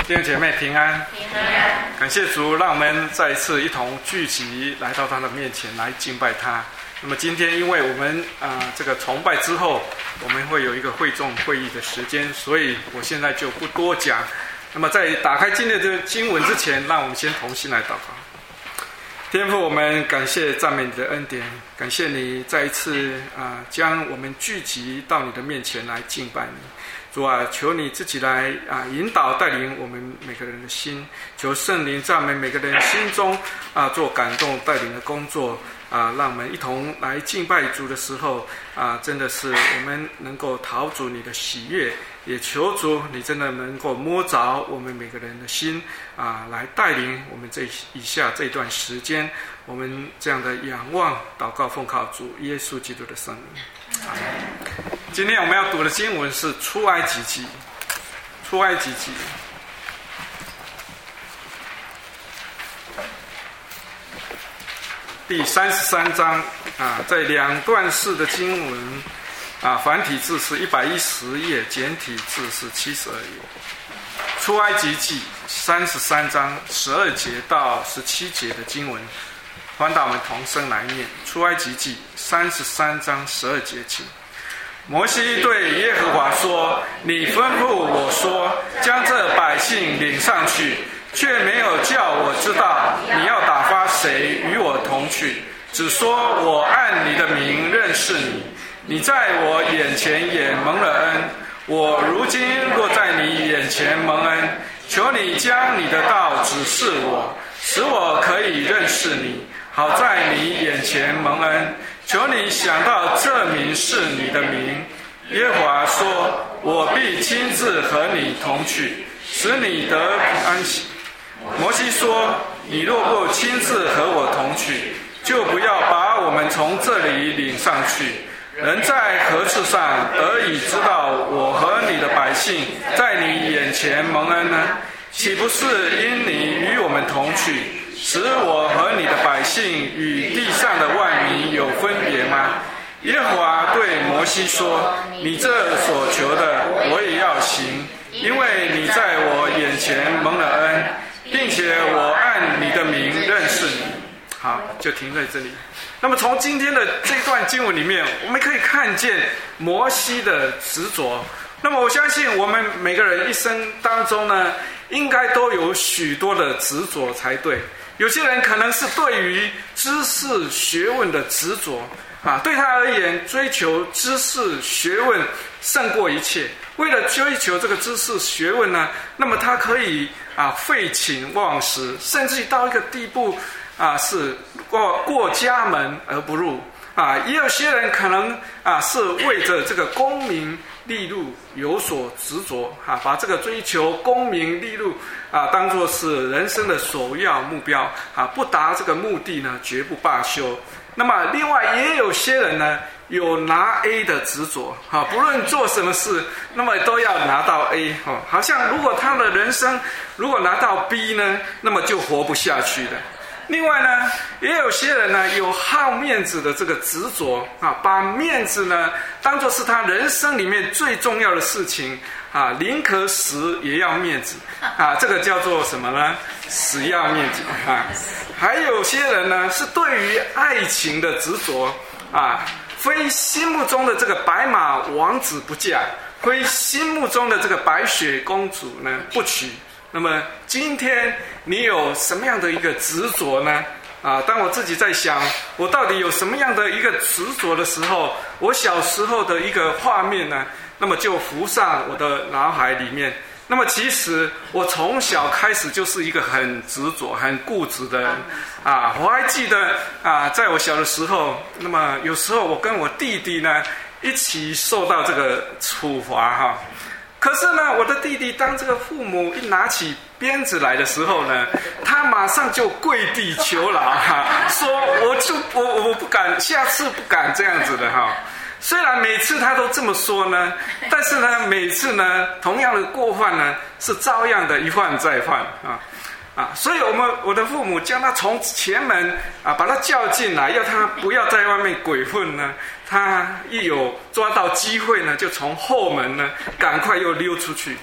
弟兄姐妹平安， 平安。 感谢主，让我们再一次一同聚集来到他的面前来敬拜他。那么今天因为我们这个崇拜之后，我们会有一个会众会议的时间，所以我现在就不多讲。那么在打开今天的经文之前，让我们先同心来祷告。天父，我们感谢赞美你的恩典，感谢你再一次将我们聚集到你的面前来敬拜你。主啊，求你自己来引导带领我们每个人的心，求圣灵在我们每个人心中做感动带领的工作让我们一同来敬拜主的时候真的是我们能够讨主你的喜悦，也求主你真的能够摸着我们每个人的心来带领我们这以下这段时间，我们这样的仰望祷告奉靠主耶稣基督的圣名。今天我们要读的经文是出埃及记，出埃及记第33章在两段式的经文繁体字是110页，简体字是72页。出埃及记33章12节到17节的经文，欢导我们同声来念。出埃及记33章12节起。摩西对耶和华说：你吩咐我说，将这百姓领上去，却没有叫我知道你要打发谁与我同去，只说我按你的名认识你，你在我眼前也蒙了恩。我如今若在你眼前蒙恩，求你将你的道指示我，使我可以认识你，好在你眼前蒙恩。求你想到这名是你的名。耶和华说：我必亲自和你同去，使你得安息。摩西说：你若不亲自和我同去，就不要把我们从这里领上去。人在何处上得以知道我和你的百姓在你眼前蒙恩呢？岂不是因你与我们同去，使我和你的百姓与地上的万民有分别吗？耶和华对摩西说：你这所求的我也要行，因为你在我眼前蒙了恩，并且我按你的名认识你。好，就停在这里。那么从今天的这段经文里面，我们可以看见摩西的执着。那么我相信我们每个人一生当中呢，应该都有许多的执着才对。有些人可能是对于知识学问的执着对他而言，追求知识学问胜过一切。为了追求这个知识学问呢，那么他可以废寝忘食，甚至到一个地步是过家门而不入也有些人可能是为着这个功名利禄有所执着把这个追求功名利禄当作是人生的首要目标不达这个目的呢，绝不罢休。那么另外也有些人呢，有拿 A 的执着不论做什么事，那么都要拿到 A 好像如果他的人生如果拿到 B 呢，那么就活不下去的。另外呢，也有些人呢，有好面子的这个执着把面子呢当作是他人生里面最重要的事情宁可死也要面子这个叫做什么呢？死要面子还有些人呢，是对于爱情的执着非心目中的这个白马王子不嫁，非心目中的这个白雪公主呢不娶。那么今天你有什么样的一个执着呢？当我自己在想我到底有什么样的一个执着的时候，我小时候的一个画面呢，那么就浮上我的脑海里面。那么其实我从小开始就是一个很执着很固执的人我还记得在我小的时候，那么有时候我跟我弟弟呢一起受到这个处罚可是呢，我的弟弟当这个父母一拿起鞭子来的时候呢，他马上就跪地求饶说我不敢，下次不敢这样子的虽然每次他都这么说呢，但是呢，每次呢，同样的过犯呢，是照样的一犯再犯所以我的父母将他从前门把他叫进来，要他不要在外面鬼混呢。他一有抓到机会呢，就从后门呢赶快又溜出去。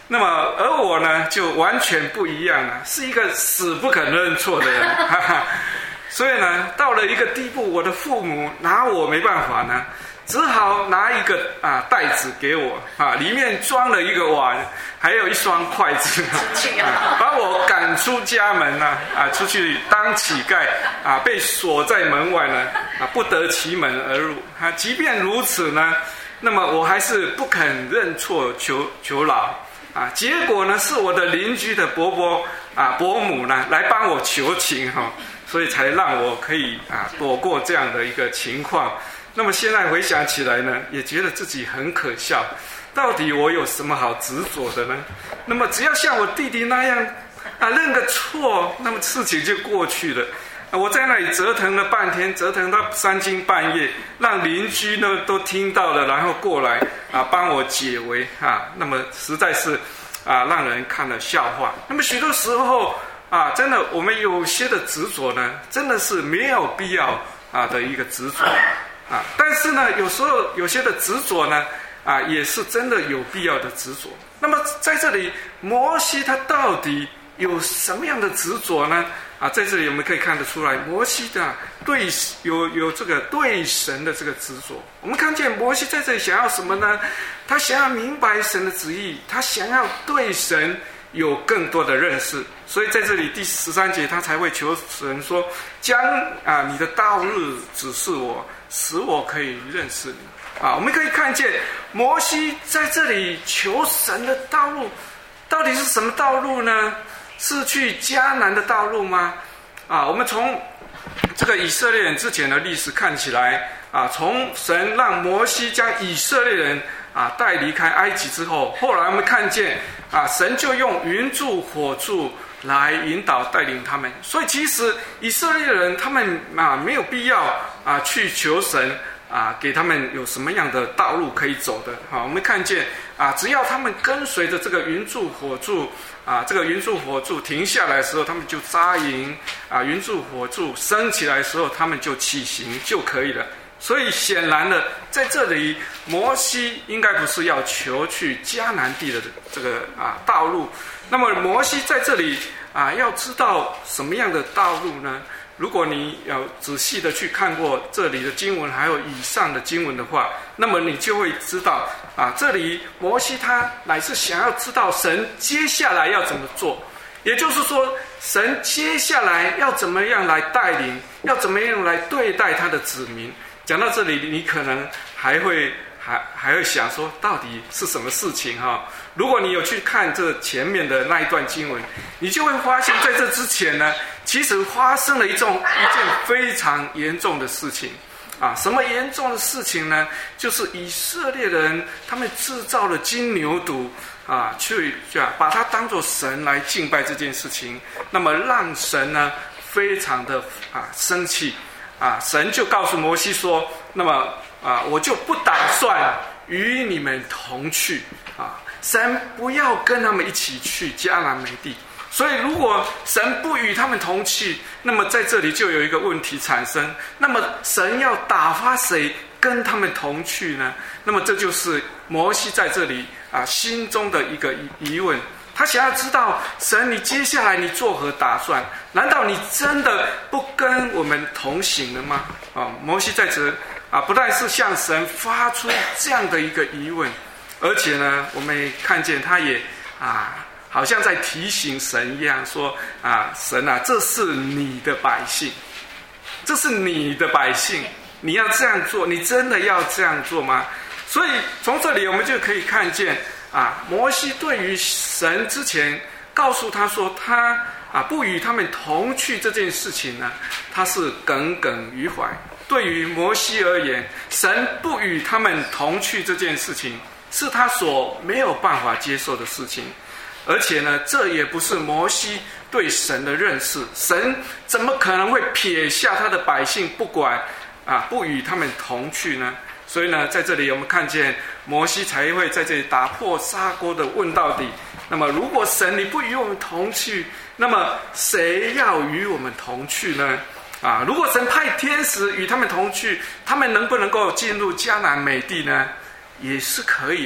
那么而我呢，就完全不一样了，是一个死不肯认错的人。所以呢，到了一个地步，我的父母拿我没办法呢，只好拿一个袋子给我里面装了一个碗，还有一双筷子把我赶出家门出去当乞丐被锁在门外呢不得其门而入即便如此呢，那么我还是不肯认错求饶结果呢，是我的邻居的伯母呢来帮我求情所以才让我可以躲过这样的一个情况。那么现在回想起来呢，也觉得自己很可笑，到底我有什么好执着的呢？那么只要像我弟弟那样认个错，那么事情就过去了。我在那里折腾了半天，折腾到3更半夜，让邻居呢都听到了，然后过来帮我解围那么实在是让人看了笑话。那么许多时候真的我们有些的执着呢，真的是没有必要的一个执着但是呢，有时候有些的执着呢也是真的有必要的执着。那么在这里，摩西他到底有什么样的执着呢？在这里我们可以看得出来，摩西的有这个对神的这个执着。我们看见摩西在这里想要什么呢？他想要明白神的旨意，他想要对神有更多的认识。所以在这里第13节，他才会求神说：将你的道路指示我，使我可以认识你。我们可以看见摩西在这里求神的道路，到底是什么道路呢？是去迦南的道路吗？我们从这个以色列人之前的历史看起来从神让摩西将以色列人带离开埃及之后，后来我们看见神就用云柱火柱来引导带领他们。所以其实以色列人他们没有必要去求神给他们有什么样的道路可以走的我们看见只要他们跟随着这个云柱火柱这个云柱火柱停下来的时候，他们就扎营云柱火柱升起来的时候，他们就起行就可以了。所以显然的，在这里摩西应该不是要求去迦南地的这个道路。那么摩西在这里要知道什么样的道路呢？如果你有仔细的去看过这里的经文，还有以上的经文的话，那么你就会知道这里摩西他乃是想要知道神接下来要怎么做，也就是说神接下来要怎么样来带领，要怎么样来对待他的子民。讲到这里，你可能还会想说，到底是什么事情如果你有去看这前面的那一段经文，你就会发现在这之前呢，其实发生了一件非常严重的事情什么严重的事情呢？就是以色列人他们制造了金牛犊去把它当作神来敬拜这件事情，那么让神呢非常的生气神就告诉摩西说，那么我就不打算与你们同去神不要跟他们一起去迦南美地。所以如果神不与他们同去，那么在这里就有一个问题产生，那么神要打发谁跟他们同去呢？那么这就是摩西在这里心中的一个疑问。他想要知道，神你接下来你作何打算？难道你真的不跟我们同行了吗？摩西在这不但是向神发出这样的一个疑问，而且呢，我们也看见他也好像在提醒神一样，说神这是你的百姓，这是你的百姓，你要这样做，你真的要这样做吗？所以从这里我们就可以看见摩西对于神之前告诉他说他不与他们同去这件事情呢，他是耿耿于怀。对于摩西而言，神不与他们同去这件事情是他所没有办法接受的事情，而且呢，这也不是摩西对神的认识。神怎么可能会撇下他的百姓不管不与他们同去呢？所以呢，在这里我们看见摩西才会在这里打破砂锅的问到底。那么如果神你不与我们同去，那么谁要与我们同去呢？如果神派天使与他们同去，他们能不能够进入迦南美地呢？也是可以的。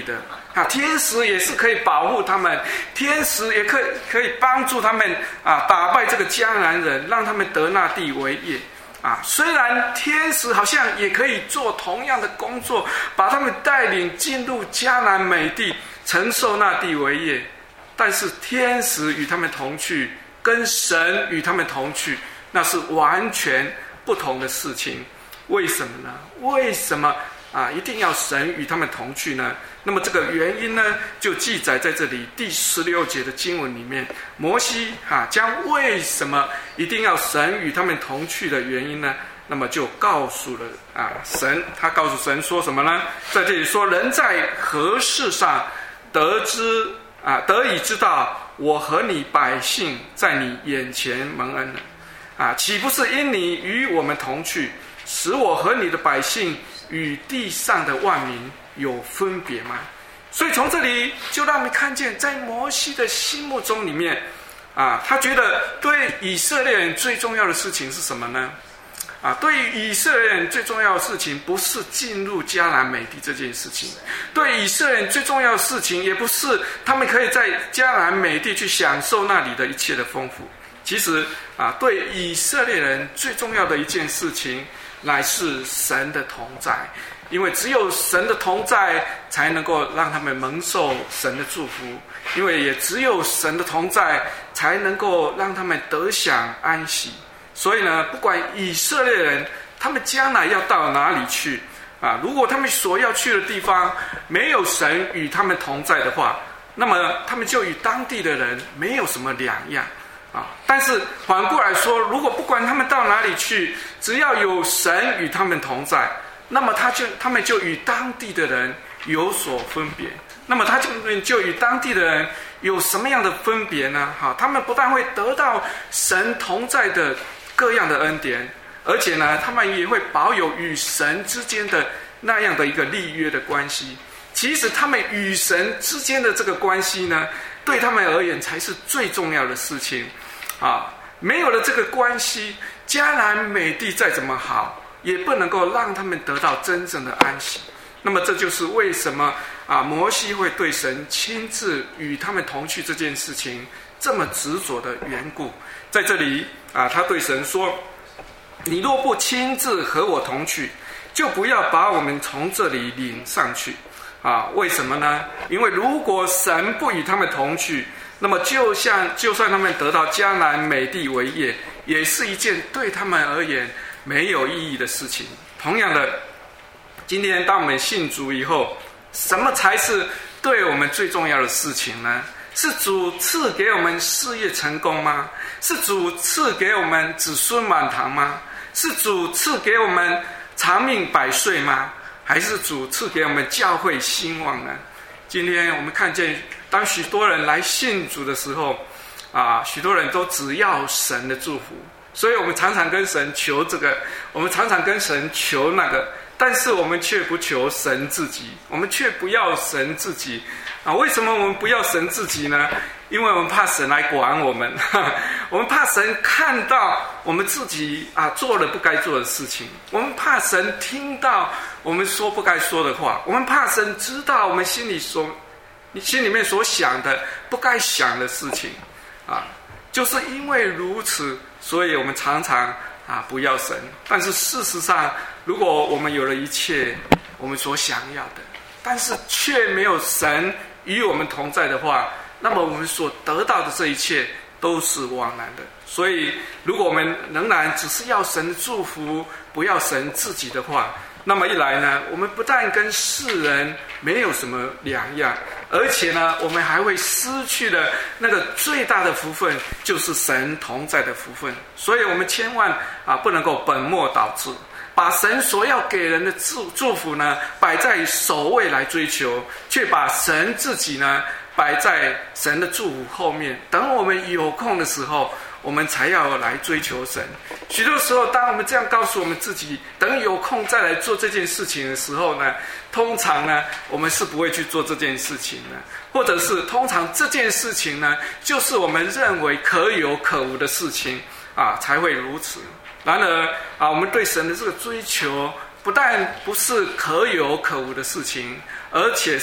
天使也是可以保护他们，天使也可以帮助他们打败这个迦南人，让他们得那地为业。虽然天使好像也可以做同样的工作，把他们带领进入迦南美地，承受那地为业，但是天使与他们同去，跟神与他们同去，那是完全不同的事情。为什么呢？为什么一定要神与他们同去呢？那么这个原因呢，就记载在这里第16节的经文里面。摩西将为什么一定要神与他们同去的原因呢，那么就告诉了神，他告诉神说什么呢？在这里说，人在何事上得以知道我和你百姓在你眼前蒙恩了？岂不是因你与我们同去，使我和你的百姓与地上的万民有分别吗？所以从这里就让我们看见，在摩西的心目中里面他觉得对以色列人最重要的事情是什么呢？对于以色列人最重要的事情，不是进入迦南美地这件事情。对以色列人最重要的事情，也不是他们可以在迦南美地去享受那里的一切的丰富。其实对以色列人最重要的一件事情，乃是神的同在。因为只有神的同在，才能够让他们蒙受神的祝福。因为也只有神的同在，才能够让他们得享安息。所以呢，不管以色列人他们将来要到哪里去如果他们所要去的地方没有神与他们同在的话，那么他们就与当地的人没有什么两样但是反过来说，如果不管他们到哪里去，只要有神与他们同在，那么他们就与当地的人有所分别。那么他就与当地的人有什么样的分别呢？他们不但会得到神同在的各样的恩典，而且呢，他们也会保有与神之间的那样的一个立约的关系。其实他们与神之间的这个关系呢，对他们而言才是最重要的事情没有了这个关系，迦南美地再怎么好，也不能够让他们得到真正的安息。那么这就是为什么摩西会对神亲自与他们同去这件事情这么执着的缘故。在这里他对神说，你若不亲自和我同去，就不要把我们从这里领上去为什么呢？因为如果神不与他们同去，那么就算他们得到迦南美地为业，也是一件对他们而言没有意义的事情。同样的，今天当我们信主以后，什么才是对我们最重要的事情呢？是主赐给我们事业成功吗？是主赐给我们子孙满堂吗？是主赐给我们长命百岁吗？还是主赐给我们教会兴旺呢？今天我们看见，当许多人来信主的时候许多人都只要神的祝福，所以我们常常跟神求这个，我们常常跟神求那个，但是我们却不求神自己，我们却不要神自己为什么我们不要神自己呢？因为我们怕神来管我们我们怕神看到我们自己做了不该做的事情，我们怕神听到我们说不该说的话，我们怕神知道我们心里面所想的不该想的事情就是因为如此，所以我们常常不要神。但是事实上，如果我们有了一切我们所想要的，但是却没有神与我们同在的话，那么我们所得到的这一切都是枉然的。所以如果我们仍然只是要神的祝福，不要神自己的话，那么一来呢，我们不但跟世人没有什么两样，而且呢，我们还会失去了那个最大的福分，就是神同在的福分。所以我们千万不能够本末倒置，把神所要给人的祝福呢摆在首位来追求，却把神自己呢摆在神的祝福后面。等我们有空的时候，我们才要来追求神。许多时候，当我们这样告诉我们自己，等有空再来做这件事情的时候呢，通常呢，我们是不会去做这件事情的，或者是通常这件事情呢，就是我们认为可有可无的事情才会如此。然而我们对神的这个追求，不但不是可有可无的事情，而且是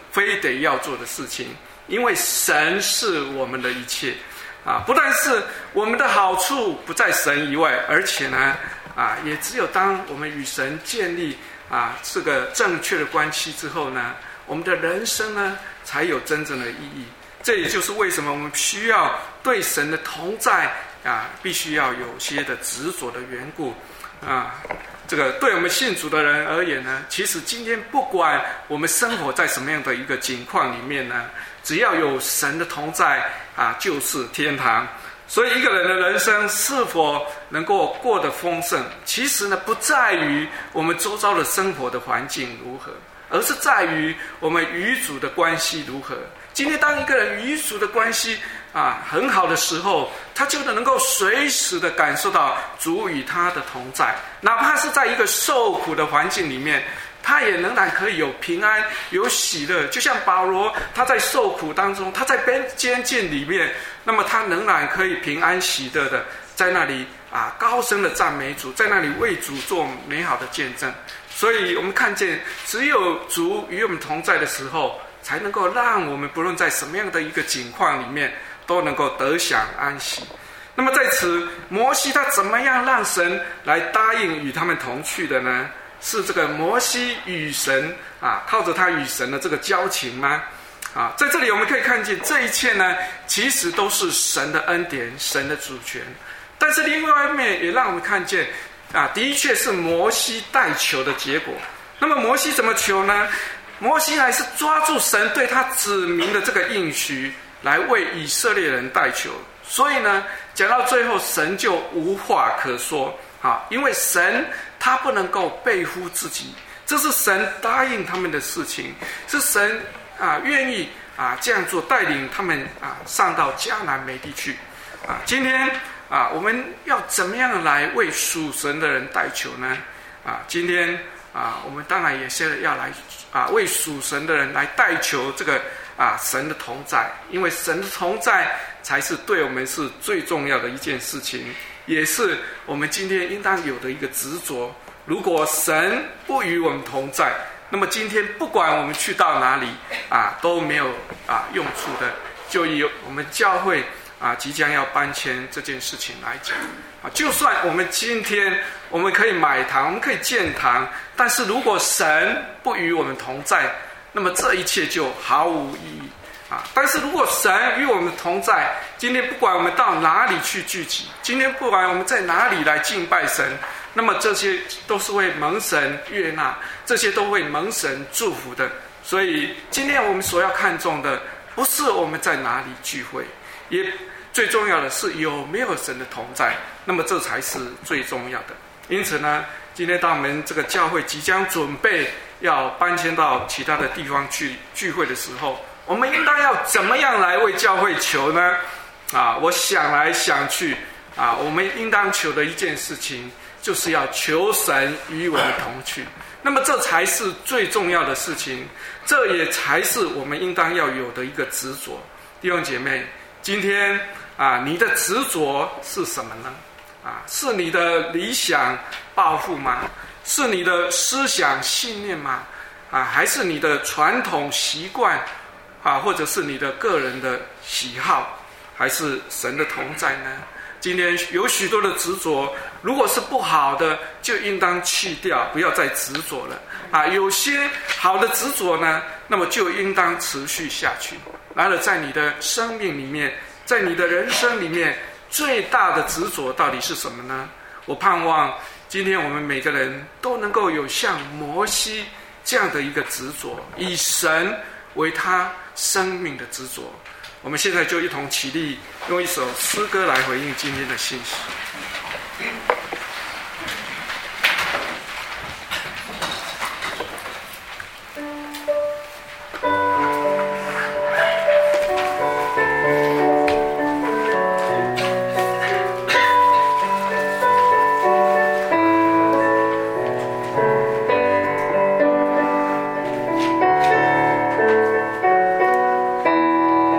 非得要做的事情，因为神是我们的一切不但是我们的好处不在神以外，而且呢也只有当我们与神建立这个正确的关系之后呢，我们的人生呢才有真正的意义。这也就是为什么我们需要对神的同在必须要有些的执着的缘故这个对我们信主的人而言呢，其实今天不管我们生活在什么样的一个境况里面呢，只要有神的同在就是天堂。所以一个人的人生是否能够过得丰盛，其实呢不在于我们周遭的生活的环境如何，而是在于我们与主的关系如何。今天当一个人与主的关系很好的时候，他就能够随时的感受到主与他的同在，哪怕是在一个受苦的环境里面，他也仍然可以有平安有喜乐。就像保罗他在受苦当中，他在监禁里面，那么他仍然可以平安喜乐的在那里高声的赞美主，在那里为主做美好的见证。所以我们看见只有主与我们同在的时候，才能够让我们不论在什么样的一个境况里面都能够得享安息。那么在此，摩西他怎么样让神来答应与他们同去的呢？是这个摩西与神靠着他与神的这个交情吗？在这里我们可以看见这一切呢，其实都是神的恩典，神的主权。但是另外一面也让我们看见的确是摩西代求的结果。那么摩西怎么求呢？摩西还是抓住神对他指明的这个应许，来为以色列人代求。所以呢，讲到最后，神就无话可说因为神他不能够背负自己，这是神答应他们的事情，是神愿意这样做，带领他们上到迦南美地去今天我们要怎么样来为属神的人代求呢？今天我们当然也是要来为属神的人来代求这个神的同在，因为神的同在才是对我们是最重要的一件事情，也是我们今天应当有的一个执着。如果神不与我们同在，那么今天不管我们去到哪里都没有用处的。就以我们教会即将要搬迁这件事情来讲就算我们今天我们可以买堂，我们可以建堂，但是如果神不与我们同在，那么这一切就毫无意义但是如果神与我们同在，今天不管我们到哪里去聚集，今天不管我们在哪里来敬拜神，那么这些都是会蒙神悦纳，这些都会蒙神祝福的。所以今天我们所要看重的不是我们在哪里聚会，也最重要的是有没有神的同在，那么这才是最重要的。因此呢，今天当我们这个教会即将准备要搬迁到其他的地方去聚会的时候，我们应当要怎么样来为教会求呢？我想来想去我们应当求的一件事情，就是要求神与我们同去。那么这才是最重要的事情，这也才是我们应当要有的一个执着。弟兄姐妹，今天你的执着是什么呢？是你的理想抱负吗？是你的思想信念吗？还是你的传统习惯或者是你的个人的喜好，还是神的同在呢？今天有许多的执着，如果是不好的，就应当去掉，不要再执着了有些好的执着呢，那么就应当持续下去。然而在你的生命里面，在你的人生里面，最大的执着到底是什么呢？我盼望今天我们每个人都能够有像摩西这样的一个执着，以神为他生命的执着。我们现在就一同起立，用一首诗歌来回应今天的信息。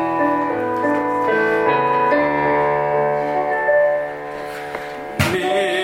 你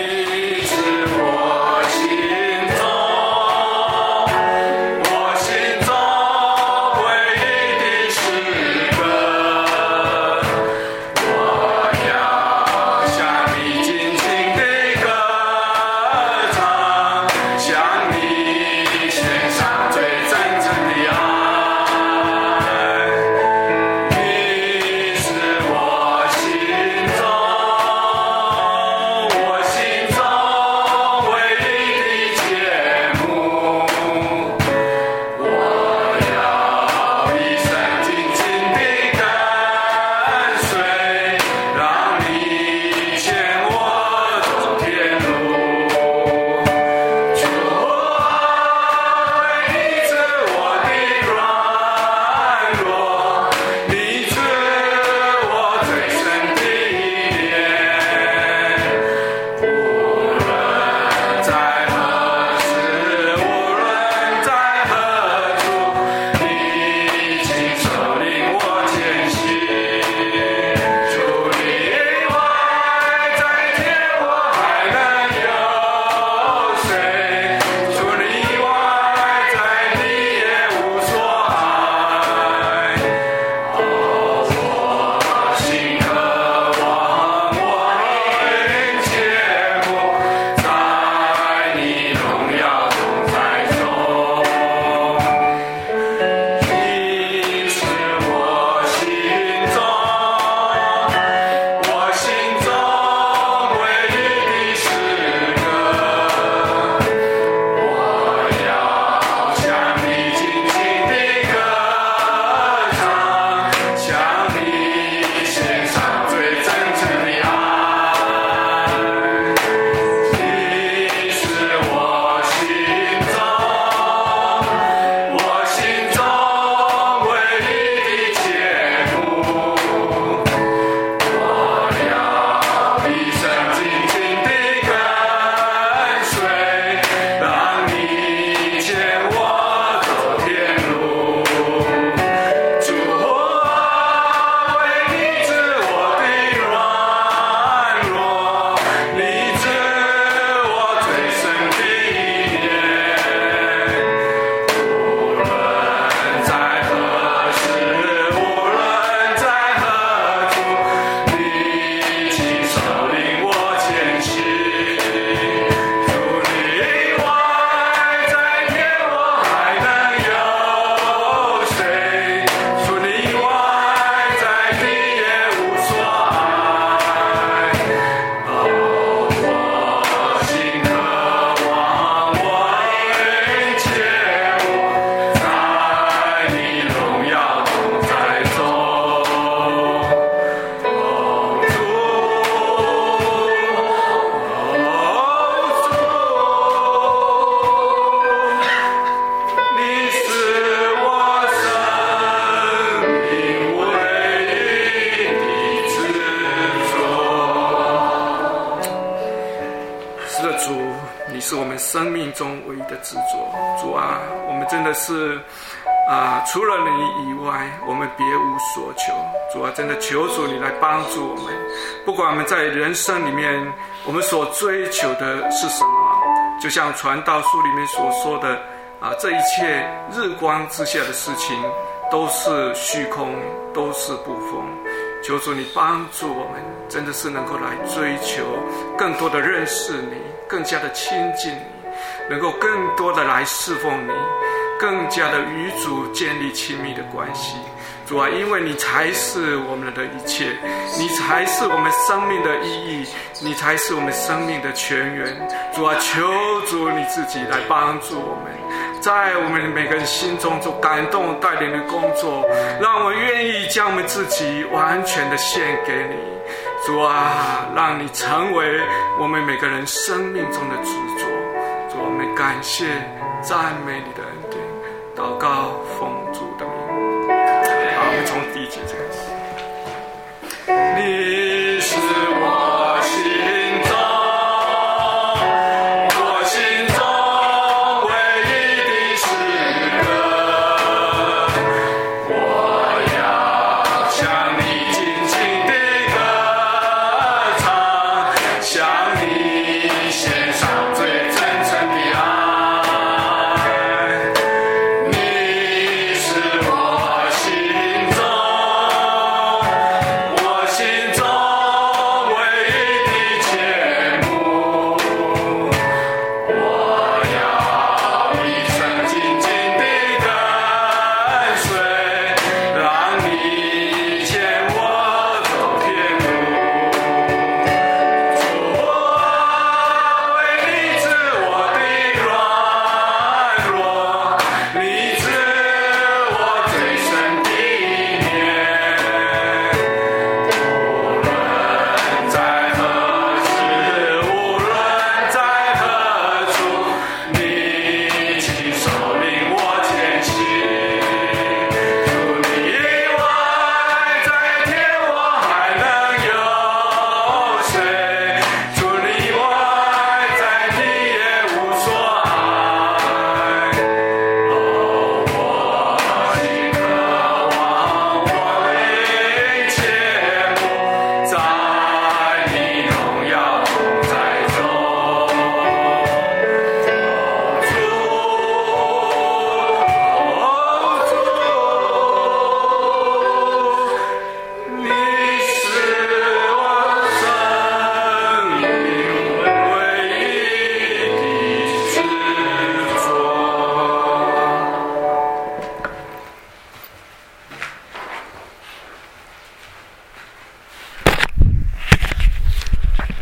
生命中唯一的执着。主啊，我们真的是除了你以外，我们别无所求。主啊，真的求主你来帮助我们，不管我们在人生里面，我们所追求的是什么，就像传道书里面所说的这一切日光之下的事情都是虚空，都是不丰。求主你帮助我们，真的是能够来追求更多的认识你，更加的亲近你，能够更多的来侍奉你，更加的与主建立亲密的关系。主啊，因为你才是我们的一切，你才是我们生命的意义，你才是我们生命的泉源。主啊，求主你自己来帮助我们，在我们每个人心中做感动带领的工作，让我们愿意将我们自己完全的献给你。主啊，让你成为我们每个人生命中的执着。主啊，我们感谢赞美你的恩典，祷告